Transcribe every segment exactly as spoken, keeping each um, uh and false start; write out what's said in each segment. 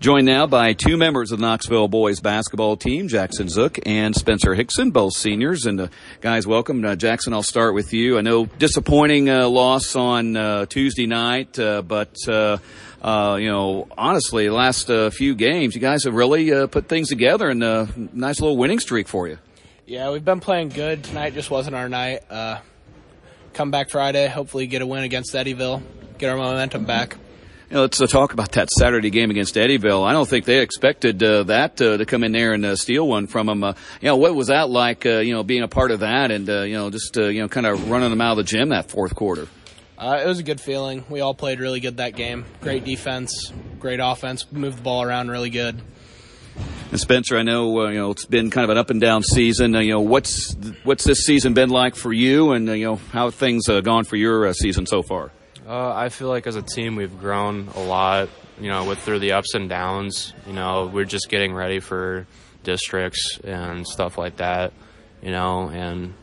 Joined now by two members of the Knoxville boys basketball team, Jackson Zook and Spencer Hickson, both seniors. And uh, guys, welcome. Uh, Jackson, I'll start with you. I know disappointing uh, loss on uh, Tuesday night, uh, but uh, uh, you know, honestly, the last uh, few games, you guys have really uh, put things together, and a nice little winning streak for you. Yeah, we've been playing good. Tonight just wasn't our night. Uh, come back Friday, hopefully get a win against Eddyville, get our momentum back. You know, let's uh, talk about that Saturday game against Eddyville. I don't think they expected uh, that uh, to come in there and uh, steal one from them. Uh, you know, what was that like, uh, you know, being a part of that and, uh, you know, just, uh, you know, kind of running them out of the gym that fourth quarter? Uh, it was a good feeling. We all played really good that game. Great defense, great offense, moved the ball around really good. And Spencer, I know uh, you know it's been kind of an up and down season. Uh, you know what's what's this season been like for you, and uh, you know how have things uh, gone for your uh, season so far? Uh, I feel like as a team we've grown a lot. You know, with through the ups and downs. You know, we're just getting ready for districts and stuff like that. You know, and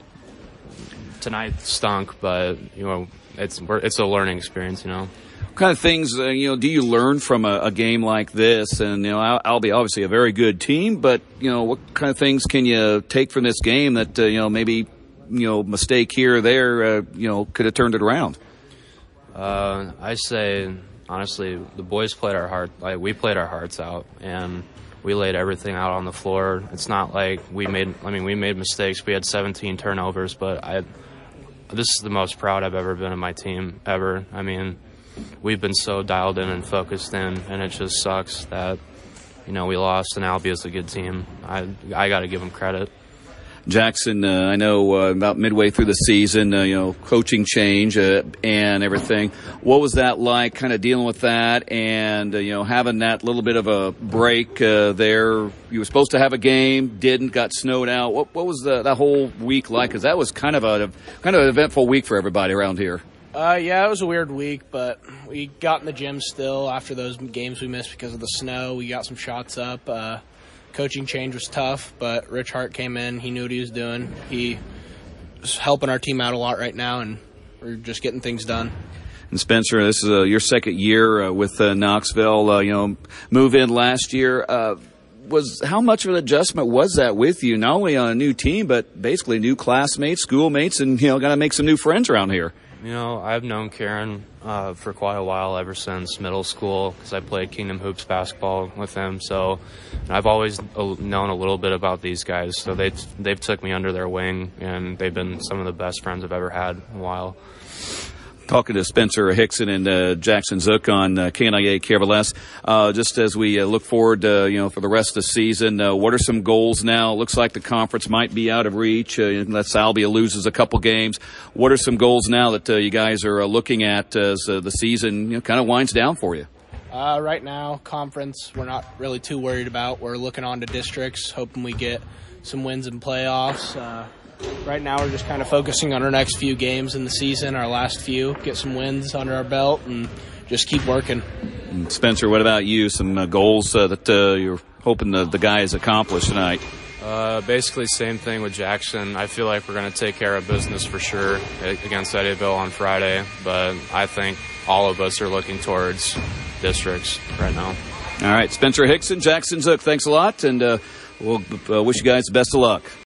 tonight stunk, but you know it's we're, it's a learning experience. You know. What kind of things, uh, you know, do you learn from a, a game like this? And, you know, I'll, I'll be obviously a very good team, but, you know, what kind of things can you take from this game that, uh, you know, maybe, you know, mistake here or there, uh, you know, could have turned it around? Uh, I say, honestly, the boys played our heart, like we played our hearts out, and we laid everything out on the floor. It's not like we made, I mean, we made mistakes. We had seventeen turnovers, but I, this is the most proud I've ever been of my team ever. I mean, we've been so dialed in and focused in, and it just sucks that, you know, we lost, and Albie is a good team. I I got to give them credit. Jackson, uh, I know uh, about midway through the season, uh, you know, coaching change uh, and everything. What was that like, kind of dealing with that and, uh, you know, having that little bit of a break uh, there? You were supposed to have a game, didn't, got snowed out. What, what was the, that whole week like? Because that was kind of a kind of an eventful week for everybody around here. Uh, yeah, it was a weird week, but we got in the gym still after those games we missed because of the snow. We got some shots up. Uh, coaching change was tough, but Rich Hart came in. He knew what he was doing. He was helping our team out a lot right now, and we're just getting things done. And Spencer, this is uh, your second year uh, with uh, Knoxville. Uh, you know, move in last year. Uh, was how much of an adjustment was that with you? Not only on a new team, but basically new classmates, schoolmates, and you know, got to make some new friends around here. You know, I've known Karen uh, for quite a while, ever since middle school, because I played Kingdom Hoops basketball with him. So I've always known a little bit about these guys. So they they've took me under their wing, and they've been some of the best friends I've ever had in a while. Talking to Spencer Hickson and uh, Jackson Zook on uh, K N I A K R L S. Uh, just as we uh, look forward, uh, you know, for the rest of the season, uh, what are some goals now? Looks like the conference might be out of reach uh, unless Albia loses a couple games. What are some goals now that uh, you guys are uh, looking at as uh, the season, you know, kind of winds down for you? Uh, right now, conference, we're not really too worried about. We're looking on to districts, hoping we get some wins in playoffs. Uh, Right now we're just kind of focusing on our next few games in the season, our last few, get some wins under our belt, and just keep working. And Spencer, what about you? Some uh, goals uh, that uh, you're hoping the, the guys accomplish tonight? Uh, basically same thing with Jackson. I feel like we're going to take care of business for sure against Eddyville on Friday, but I think all of us are looking towards districts right now. All right, Spencer Hickson, Jackson Zook, thanks a lot, and uh, we'll uh, wish you guys the best of luck.